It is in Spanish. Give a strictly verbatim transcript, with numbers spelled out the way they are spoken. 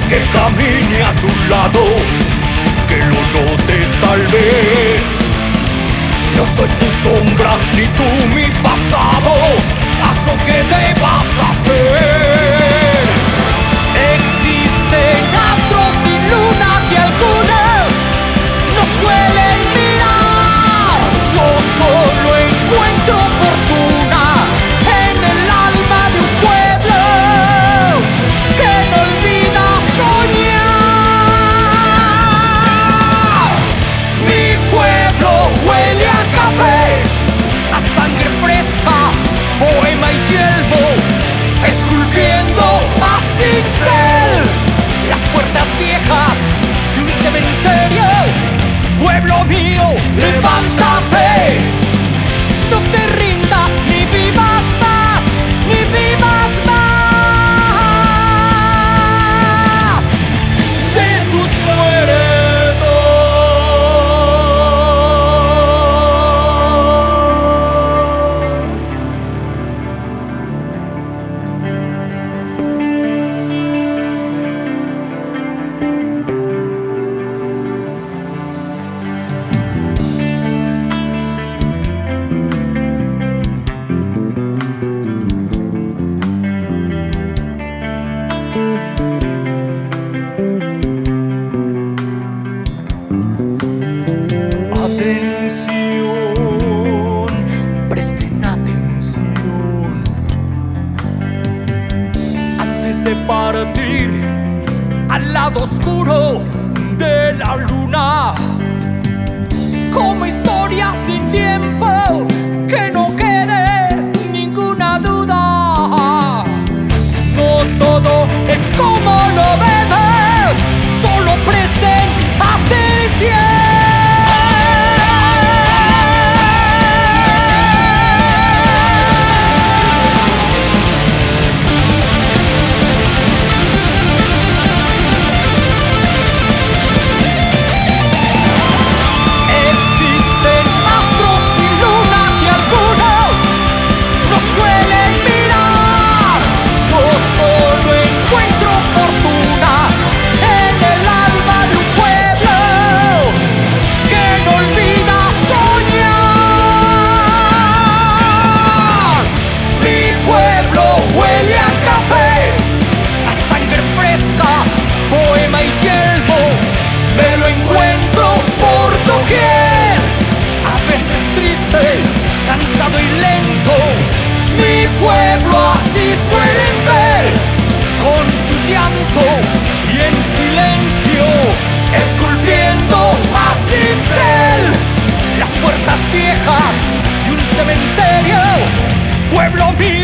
que camine a tu lado sin que lo notes tal vez. No soy tu sombra ni tú mi pasado, haz lo que debas hacer. Existen astros sin luna que algunos no suelen mirar. Yo solo encuentro fortuna en el alma de un pueblo que no olvida soñar. Mi pueblo huele a café, a sangre fresca, poema y yelmo, esculpiendo a cincel las puertas viejas de un cementerio. Pueblo mío, levántate, no te rindas, ni vivas más, ni vivas más de tus muertos. Atención, presten atención. Antes de partir al lado oscuro de la luna, como historia sin tiempo, que no quede ninguna duda. No todo es como lo vemos, solo presten atención. Cansado y lento, mi pueblo así suelen ver, con su llanto y en silencio, esculpiendo a cincel las puertas viejas de un cementerio. Pueblo mío,